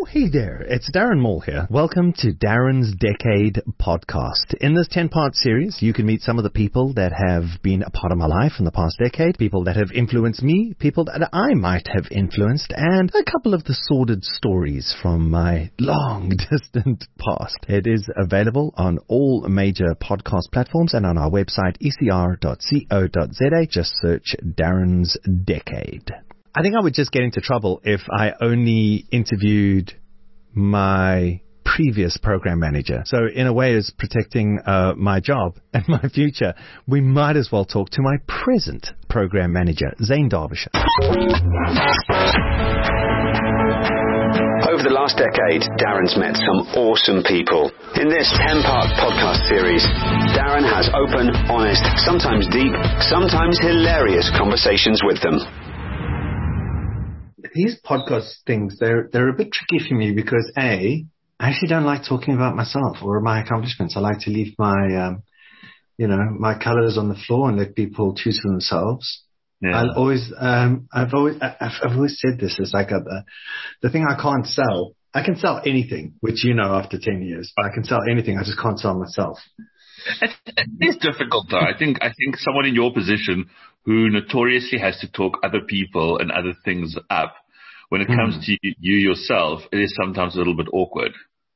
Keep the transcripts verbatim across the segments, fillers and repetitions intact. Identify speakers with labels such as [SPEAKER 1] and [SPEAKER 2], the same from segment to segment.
[SPEAKER 1] Oh, hey there. It's Darren Moore here. Welcome to Darren's Decade podcast. In this ten-part series, you can meet some of the people that have been a part of my life in the past decade, people that have influenced me, people that I might have influenced, and a couple of the sordid stories from my long-distant past. It is available on all major podcast platforms and on our website, e c r dot co dot z a. Just search Darren's Decade. I think I would just get into trouble if I only interviewed my previous program manager. So in a way, as protecting uh, my job and my future, we might as well talk to my present program manager, Zane Derbyshire.
[SPEAKER 2] Over the last decade, Darren's met some awesome people. In this ten-part podcast series, Darren has open, honest, sometimes deep, sometimes hilarious conversations with them.
[SPEAKER 1] These podcast things, they're they're a bit tricky for me because A, I actually don't like talking about myself or my accomplishments. I like to leave my, um, you know, my colors on the floor and let people choose for themselves. Yeah. I'll always, um, I've always, I've, I've always said this is like a, the, the thing I can't sell. I can sell anything, which you know after ten years. I can sell anything. I just can't sell myself.
[SPEAKER 3] It's, it's difficult though. I think, I think someone in your position who notoriously has to talk other people and other things up, when it comes mm. to you yourself, it is sometimes a little bit awkward.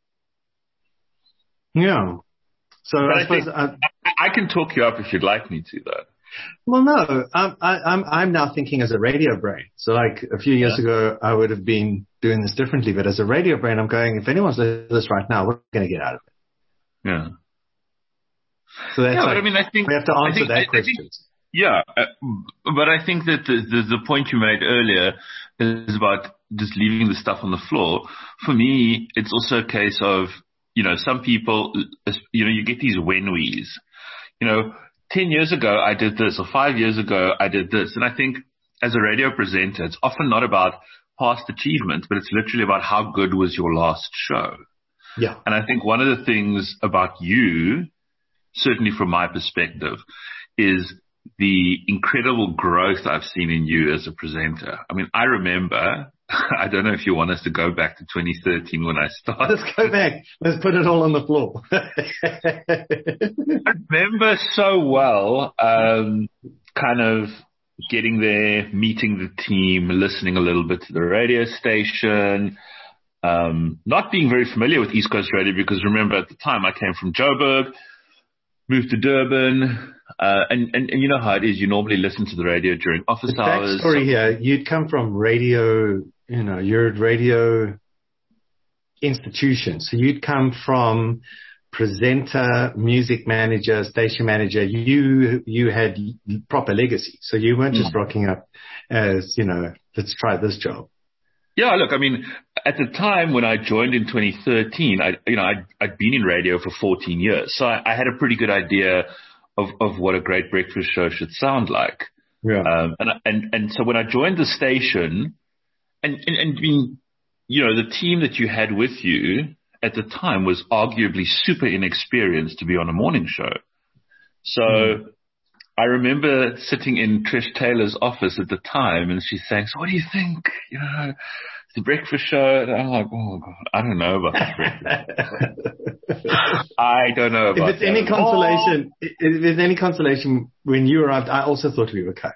[SPEAKER 1] Yeah. So I, I suppose I,
[SPEAKER 3] I can talk you up if you'd like me to, though.
[SPEAKER 1] Well, no, I'm I'm I'm now thinking as a radio brain. So like a few years yeah. ago, I would have been doing this differently, but as a radio brain, I'm going, if anyone's listening to this right now, we're going to get out of it.
[SPEAKER 3] Yeah.
[SPEAKER 1] So that's
[SPEAKER 3] yeah,
[SPEAKER 1] like,
[SPEAKER 3] but I mean, I think
[SPEAKER 1] we have to answer
[SPEAKER 3] think,
[SPEAKER 1] that
[SPEAKER 3] I,
[SPEAKER 1] question.
[SPEAKER 3] I think, yeah, uh, but I think that the, the the point you made earlier is about just leaving the stuff on the floor. For me, it's also a case of, you know, some people, you know, you get these when-we's. You know, ten years ago I did this, or five years ago I did this. And I think as a radio presenter, it's often not about past achievements, but it's literally about how good was your last show.
[SPEAKER 1] Yeah.
[SPEAKER 3] And I think one of the things about you, certainly from my perspective, is the incredible growth I've seen in you as a presenter. I mean, I remember, I don't know if you want us to go back to twenty thirteen when I started.
[SPEAKER 1] Let's go back. Let's put it all on the floor.
[SPEAKER 3] I remember so well, um, kind of getting there, meeting the team, listening a little bit to the radio station, um, not being very familiar with East Coast radio because remember at the time I came from Joburg, moved to Durban, uh, and, and, and you know how it is. You normally listen to the radio during office
[SPEAKER 1] the
[SPEAKER 3] hours.
[SPEAKER 1] Backstory here, you'd come from radio, you know, you're at radio institution. So you'd come from presenter, music manager, station manager. You, you had proper legacy. So you weren't just mm. rocking up as, you know, let's try this job.
[SPEAKER 3] Yeah, look, I mean, at the time when I joined in twenty thirteen, I, you know, I'd, I'd been in radio for fourteen years. So I, I had a pretty good idea of, of what a great breakfast show should sound like.
[SPEAKER 1] Yeah.
[SPEAKER 3] Um, and, and, and so when I joined the station and, and, and, you know, the team that you had with you at the time was arguably super inexperienced to be on a morning show. So mm. I remember sitting in Trish Taylor's office at the time and she's saying, so what do you think? You know, the breakfast show. And I'm like, oh God, I don't know about the breakfast show. I don't know about
[SPEAKER 1] If it's
[SPEAKER 3] that.
[SPEAKER 1] any consolation, oh. if there's any consolation, when you arrived, I also thought we were cuck.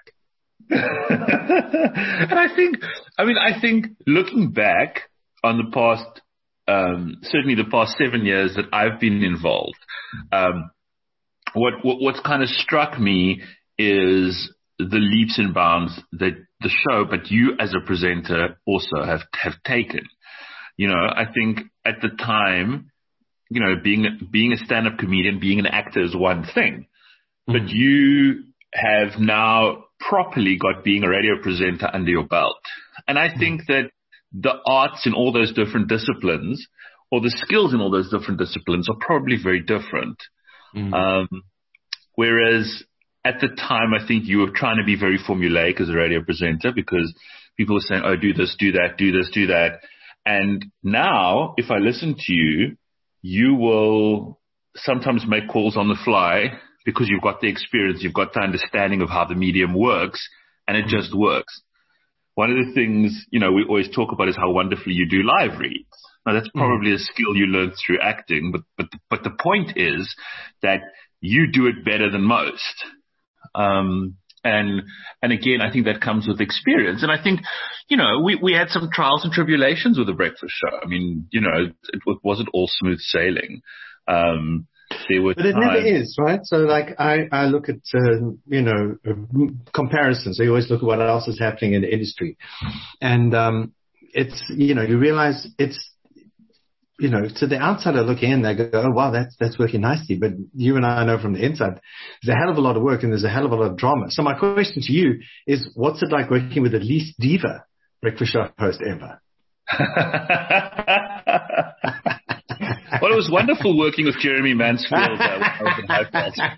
[SPEAKER 3] And I think, I mean, I think looking back on the past, um, certainly the past seven years that I've been involved, um, what, what what's kind of struck me is the leaps and bounds that the show, but you as a presenter also have, have taken. You know, I think at the time, you know, being, being a stand-up comedian, being an actor is one thing, mm-hmm. but you have now properly got being a radio presenter under your belt. And I think that the arts in all those different disciplines or the skills in all those different disciplines are probably very different. Mm-hmm. Um, whereas at the time, I think you were trying to be very formulaic as a radio presenter because people were saying, oh, do this, do that, do this, do that. And now if I listen to you, you will sometimes make calls on the fly because you've got the experience, you've got the understanding of how the medium works, and it just works. One of the things, you know, we always talk about is how wonderfully you do live reads. Now, that's probably mm. a skill you learned through acting, but, but, but the point is that you do it better than most. Um, and, and again, I think that comes with experience. And I think, you know, we, we had some trials and tribulations with the breakfast show. I mean, you know, it, it wasn't all smooth sailing. Um, there were
[SPEAKER 1] but it
[SPEAKER 3] times-
[SPEAKER 1] never is, right? So like I, I look at, uh, you know, comparisons. So you always look at what else is happening in the industry. And, um, it's, you know, you realize it's, you know, to the outsider looking in, they go, oh, wow, that's, that's working nicely. But you and I know from the inside, there's a hell of a lot of work and there's a hell of a lot of drama. So my question to you is, what's it like working with the least diva breakfast show host ever?
[SPEAKER 3] Well, it was wonderful working with Jeremy Mansfield uh, when I was in High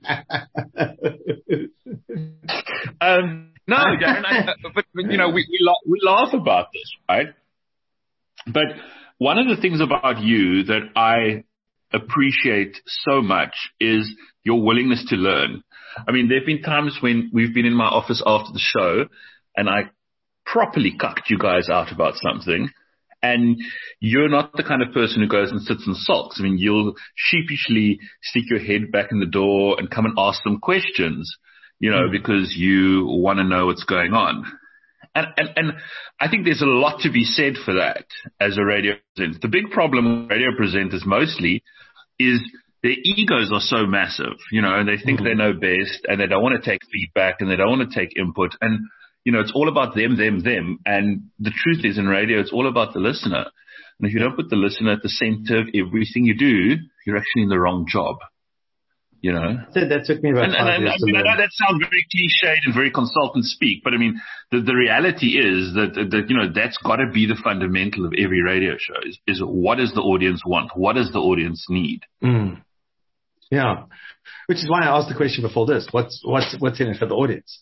[SPEAKER 3] Class. um, no, Darren, I, but, but, you know, we, we, la- we laugh about this, right? But one of the things about you that I appreciate so much is your willingness to learn. I mean, there have been times when we've been in my office after the show and I properly cucked you guys out about something, and you're not the kind of person who goes and sits and sulks. I mean, you'll sheepishly stick your head back in the door and come and ask them questions, you know, mm. because you want to know what's going on. And, and, and I think there's a lot to be said for that as a radio presenter. The big problem with radio presenters mostly is their egos are so massive, you know, and they think mm-hmm. they know best and they don't want to take feedback and they don't want to take input. And, you know, it's all about them, them, them. And the truth is in radio, it's all about the listener. And if you don't put the listener at the center of everything you do, you're actually in the wrong job. You know,
[SPEAKER 1] that, that took me about
[SPEAKER 3] and,
[SPEAKER 1] five
[SPEAKER 3] and,
[SPEAKER 1] years
[SPEAKER 3] and,
[SPEAKER 1] to
[SPEAKER 3] I know that sounds very cliched and very consultant speak, but I mean, the, the reality is that, that, you know, that's got to be the fundamental of every radio show is, is what does the audience want? What does the audience need?
[SPEAKER 1] Mm. Yeah. Which is why I asked the question before this. What's, what's, what's in it for the audience?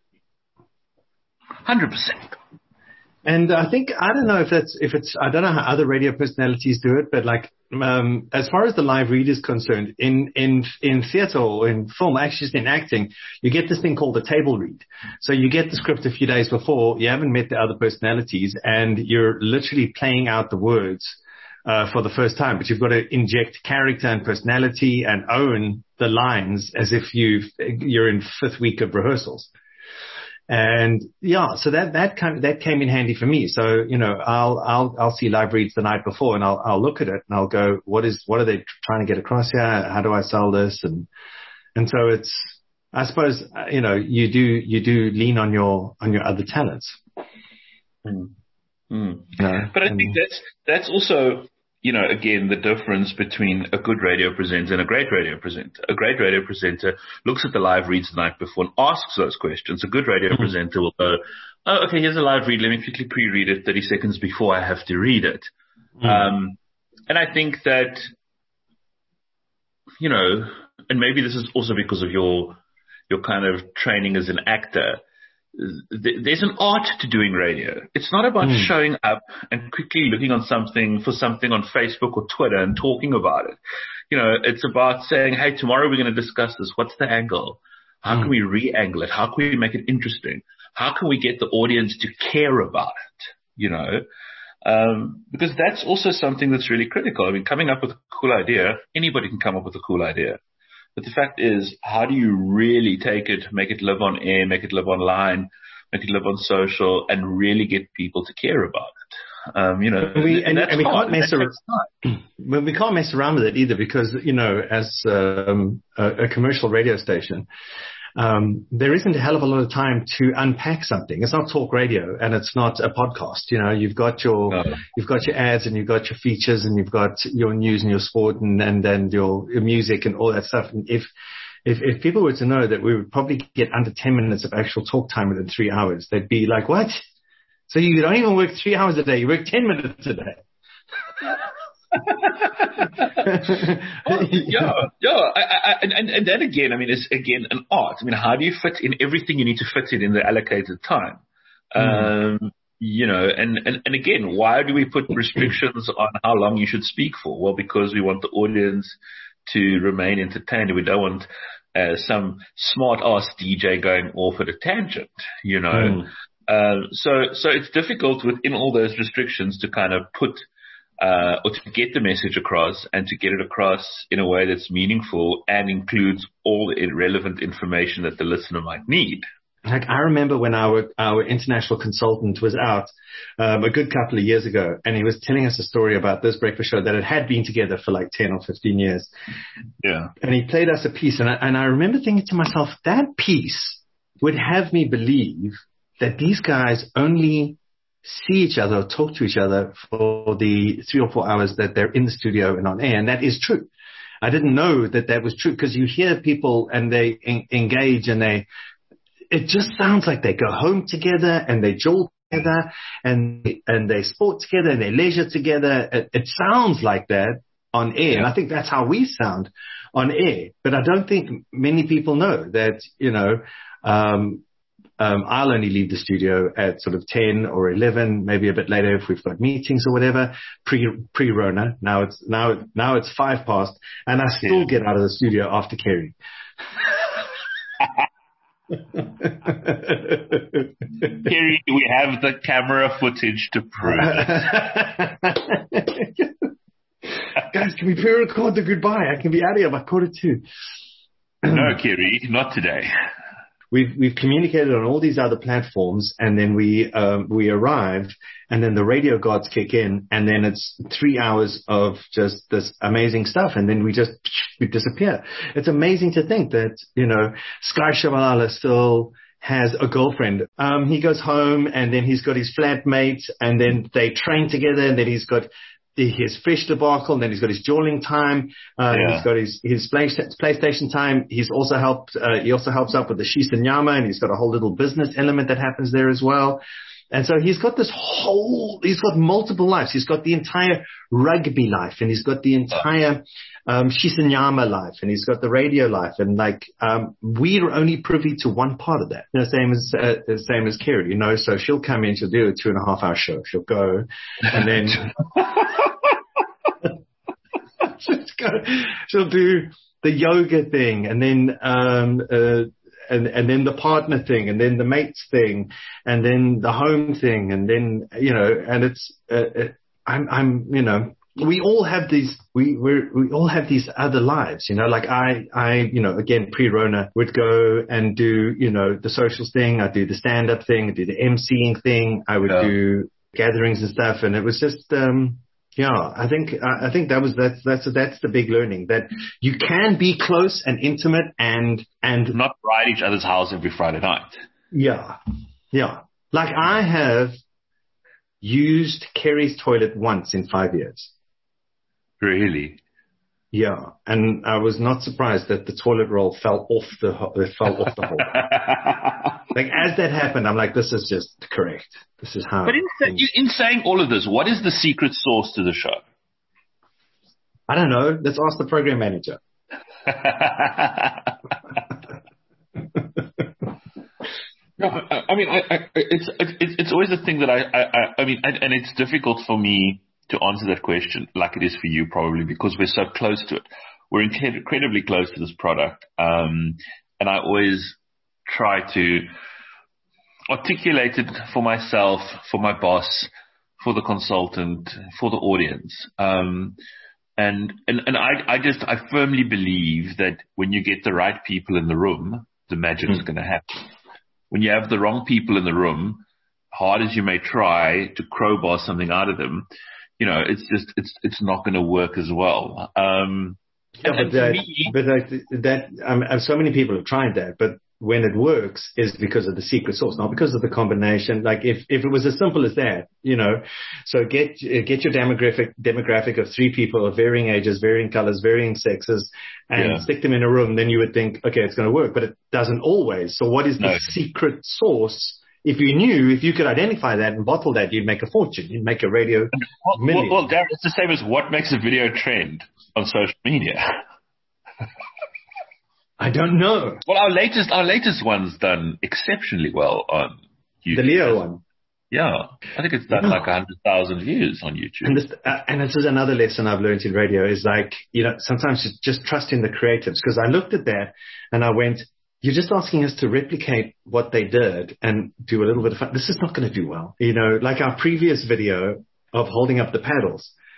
[SPEAKER 3] one hundred percent.
[SPEAKER 1] And I think, I don't know if that's, if it's, I don't know how other radio personalities do it, but like, um, as far as the live read is concerned, in, in, in theater or in film, actually just in acting, you get this thing called a table read. So you get the script a few days before, you haven't met the other personalities, and you're literally playing out the words, uh, for the first time, but you've got to inject character and personality and own the lines as if you've, you're in fifth week of rehearsals. And yeah, so that, that kind of, that came in handy for me. So, you know, I'll, I'll, I'll see live reads the night before and I'll, I'll look at it and I'll go, what is, what are they trying to get across here? How do I sell this? And, and so it's, I suppose, you know, you do, you do lean on your, on your other talents.
[SPEAKER 3] Mm. Mm.
[SPEAKER 1] Yeah,
[SPEAKER 3] but I
[SPEAKER 1] and,
[SPEAKER 3] think that's, that's also, you know, again, the difference between a good radio presenter and a great radio presenter. A great radio presenter looks at the live reads the night before and asks those questions. A good radio mm-hmm. presenter will go, oh, okay, here's a live read. Let me quickly pre-read it thirty seconds before I have to read it. Mm-hmm. Um, and I think that, you know, and maybe this is also because of your, your kind of training as an actor. There's an art to doing radio. It's not about mm. showing up and quickly looking on something for something on Facebook or Twitter and talking about it. You know, it's about saying, hey, tomorrow we're going to discuss this. What's the angle? How mm. can we re-angle it? How can we make it interesting? How can we get the audience to care about it? You know, um, because that's also something that's really critical. I mean, coming up with a cool idea, anybody can come up with a cool idea. But the fact is, how do you really take it, make it live on air, make it live online, make it live on social, and really get people to care about it? Um, you know,
[SPEAKER 1] we, and,
[SPEAKER 3] and,
[SPEAKER 1] and we
[SPEAKER 3] hard,
[SPEAKER 1] can't mess around. Well, we can't mess around with it either, because you know, as um, a, a commercial radio station, um, there isn't a hell of a lot of time to unpack something. It's not talk radio, and it's not a podcast. You know, you've got your no. you've got your ads, and you've got your features, and you've got your news and your sport, and and then your, your music and all that stuff. And if if if people were to know that we would probably get under ten minutes of actual talk time within three hours, they'd be like, "What? So you don't even work three hours a day? You work ten minutes a day?"
[SPEAKER 3] oh, yeah, yeah, I, I, and and then again, I mean, it's again an art. I mean, how do you fit in everything you need to fit in in the allocated time? Mm. Um, you know, and, and and again, why do we put restrictions on how long you should speak for? Well, because we want the audience to remain entertained. We don't want uh, some smart ass D J going off at a tangent. You know, mm. uh, so so it's difficult within all those restrictions to kind of put uh, or to get the message across and to get it across in a way that's meaningful and includes all the relevant information that the listener might need.
[SPEAKER 1] Like I remember when our our international consultant was out um, a good couple of years ago, and he was telling us a story about this breakfast show that it had been together for like ten or fifteen years.
[SPEAKER 3] Yeah.
[SPEAKER 1] And he played us a piece, and I, and I remember thinking to myself, that piece would have me believe that these guys only see each other or talk to each other for the three or four hours that they're in the studio and on air, and that is true. I didn't know that that was true, because you hear people and they en- engage and they... It just sounds like they go home together and they jol together and and they sport together and they leisure together. It, it sounds like that on air. Yeah. And I think that's how we sound on air. But I don't think many people know that, you know, um, um, I'll only leave the studio at sort of ten or eleven, maybe a bit later if we've got meetings or whatever, pre, pre-Rona. Now it's, now, now it's five past and I still yeah. get out of the studio after Kerry.
[SPEAKER 3] Kerry, we have the camera footage to prove it.
[SPEAKER 1] Guys, can we pre-record the goodbye? I can be out of here by quarter two.
[SPEAKER 3] No, Kerry, not today.
[SPEAKER 1] We've we've communicated on all these other platforms, and then we um, we arrive, and then the radio gods kick in, and then it's three hours of just this amazing stuff, and then we just we disappear. It's amazing to think that, you know, Sky Shabalala still has a girlfriend. Um, he goes home, and then he's got his flatmate, and then they train together, and then he's got his fish debacle, and then he's got his jawling time. Uh, yeah. He's got his, his play, PlayStation time. He's also helped, uh, he also helps out with the Shisanyama, and he's got a whole little business element that happens there as well. And so he's got this whole, he's got multiple lives. He's got the entire rugby life, and he's got the entire, um, Shisanyama life, and he's got the radio life. And like, um, we're only privy to one part of that. You know, same as, uh, the same as Kerry, you know, so she'll come in, she'll do a two and a half hour show. She'll go, and then, go, she'll do the yoga thing, and then, um, uh, And, and then the partner thing, and then the mates thing, and then the home thing, and then, you know, and it's, uh, it, I'm, I'm, you know, we all have these, we, we're, we all have these other lives, you know, like I, I, you know, again, pre-Rona would go and do, you know, the socials thing. I'd do the stand-up thing. I'd do the emceeing thing. I would yeah. do gatherings and stuff. And it was just, um, yeah, I think, I think that was, that's, that's, that's the big learning, that you can be close and intimate and, and
[SPEAKER 3] not ride each other's house every Friday night.
[SPEAKER 1] Yeah. Yeah. Like I have used Kerry's toilet once in five years.
[SPEAKER 3] Really?
[SPEAKER 1] Yeah. And I was not surprised that the toilet roll fell off the, it fell off the hole. Like as that happened, I'm like, this is just correct. This is how.
[SPEAKER 3] But in, in saying all of this, what is the secret sauce to the show?
[SPEAKER 1] I don't know. Let's ask the program manager.
[SPEAKER 3] No, I, I mean, I, I, it's, it's it's always a thing that I I, I mean, I, and it's difficult for me to answer that question like it is for you probably, because we're so close to it. We're incredibly close to this product, um, and I always try to articulate it for myself, for my boss, for the consultant, for the audience. Um, and, and, and I, I just, I firmly believe that when you get the right people in the room, the magic mm. is going to happen. When you have the wrong people in the room, hard as you may try to crowbar something out of them, you know, it's just, it's, it's not going to work as well. Um,
[SPEAKER 1] yeah, and, but, that, me, but that, that um, so many people have tried that, but when it works is because of the secret sauce, not because of the combination. Like if, if it was as simple as that, you know, so get, get your demographic, demographic of three people of varying ages, varying colors, varying sexes, and yeah. stick them in a room, then you would think, okay, it's going to work, but it doesn't always. So what is the no. secret sauce? If you knew, if you could identify that and bottle that, you'd make a fortune. You'd make a radio
[SPEAKER 3] well,
[SPEAKER 1] million.
[SPEAKER 3] Well, well, Darren, it's the same as what makes a video trend on social media.
[SPEAKER 1] I don't know.
[SPEAKER 3] Well, our latest, our latest one's done exceptionally well on YouTube.
[SPEAKER 1] The Leo one.
[SPEAKER 3] Yeah. I think it's done yeah. like a hundred thousand views on YouTube.
[SPEAKER 1] And this, uh, and this is another lesson I've learned in radio is like, you know, sometimes just, just trust in the creatives. Cause I looked at that and I went, you're just asking us to replicate what they did and do a little bit of fun. This is not going to do well. You know, like our previous video of holding up the paddles.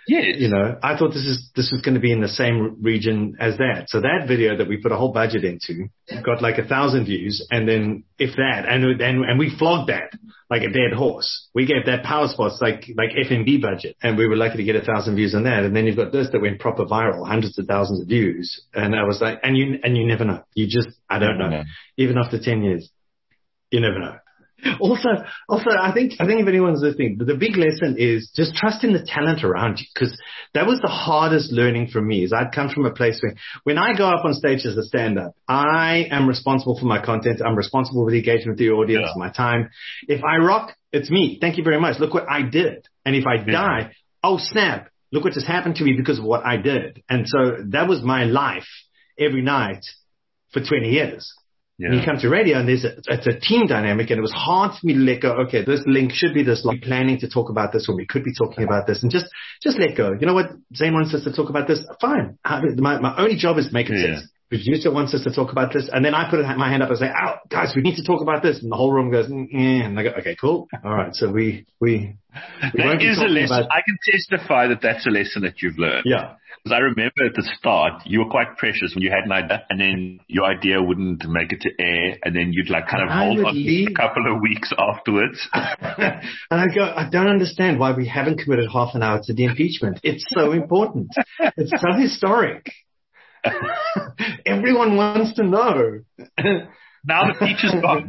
[SPEAKER 3] Yes.
[SPEAKER 1] You know, I thought this is, this was going to be in the same region as that. So that video that we put a whole budget into got like a thousand views, and then if that, and, and, and we flogged that like a dead horse. We gave that Power Spots like, like F M B budget, and we were lucky to get a thousand views on that. And then you've got this that went proper viral, hundreds of thousands of views. And I was like, and you, and you never know. You just, I don't know. Even after ten years, you never know. Also, also, I think, I think if anyone's listening, the big lesson is just trust in the talent around you, because that was the hardest learning for me. Is I'd come from a place where, when I go up on stage as a stand-up, I am responsible for my content. I'm responsible for the engagement with the audience, yeah. my time. If I rock, it's me. Thank you very much. Look what I did. And if I yeah. die, oh snap! Look what just happened to me because of what I did. And so that was my life every night for twenty years. Yeah. And you come to radio and there's a, it's a team dynamic, and it was hard for me to let go. Okay, this link should be this. Like planning to talk about this, or we could be talking about this, and just, just let go. You know what? Zane wants us to talk about this. Fine. My, my only job is to make it yeah. sense. Producer wants us to talk about this, and then I put my hand up and say, "Oh, guys, we need to talk about this." And the whole room goes, mm, and I go, "Okay, cool. All right." So we, we, we
[SPEAKER 3] that is a lesson. About... I can testify that that's a lesson that you've learned.
[SPEAKER 1] Yeah.
[SPEAKER 3] Because I remember at the start, you were quite precious when you had an idea, and then your idea wouldn't make it to air, and then you'd like kind of I hold on leave. a couple of weeks afterwards.
[SPEAKER 1] And I go, I don't understand why we haven't committed half an hour to the impeachment. It's so important. It's so historic. Everyone wants to know.
[SPEAKER 3] Now the teacher's gone.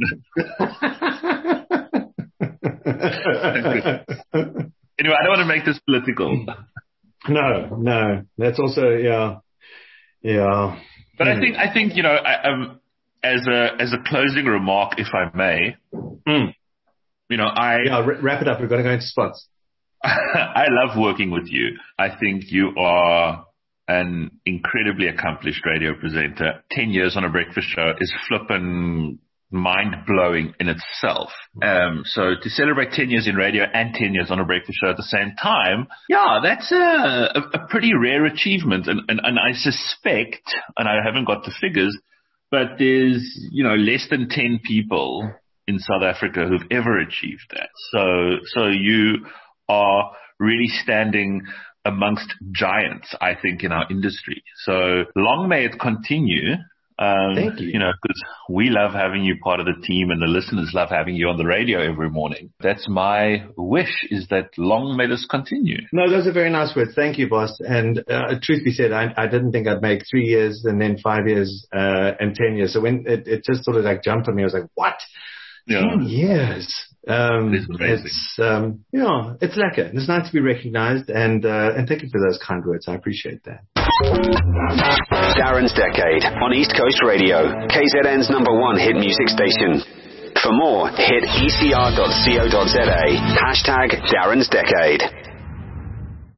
[SPEAKER 3] Anyway, I don't want to make this political.
[SPEAKER 1] No, no, that's also yeah, yeah.
[SPEAKER 3] But mm. I think I think you know, I, um, as a as a closing remark, if I may,
[SPEAKER 1] mm.
[SPEAKER 3] you know, I
[SPEAKER 1] yeah, r- wrap it up. We've got to go into spots.
[SPEAKER 3] I love working with you. I think you are an incredibly accomplished radio presenter. Ten years on a breakfast show is flippin' mind-blowing in itself. Um, so to celebrate ten years in radio and ten years on a breakfast show at the same time, yeah, that's a, a, a pretty rare achievement. And, and, and I suspect, and I haven't got the figures, but there's, you know, less than ten people in South Africa who've ever achieved that. So, so you are really standing amongst giants, I think, in our industry. So long may it continue. Um,
[SPEAKER 1] Thank you.
[SPEAKER 3] You know, because we love having you part of the team, and the listeners love having you on the radio every morning. That's my wish, is that long may this continue.
[SPEAKER 1] No, those are very nice words. Thank you, boss. And uh, truth be said, I, I didn't think I'd make three years and then five years uh, and ten years. So when it, it just sort of like jumped on me, I was like, what?
[SPEAKER 3] Yeah.
[SPEAKER 1] Ten years. Um,
[SPEAKER 3] it is amazing.
[SPEAKER 1] It's, um, you know, it's lekker. It's nice to be recognized, and, uh, and thank you for those kind words. I appreciate that.
[SPEAKER 2] Darren's Decade on East Coast Radio, K Z N's number one hit music station. For more, hit e c r dot co dot z a, hashtag Darren's Decade.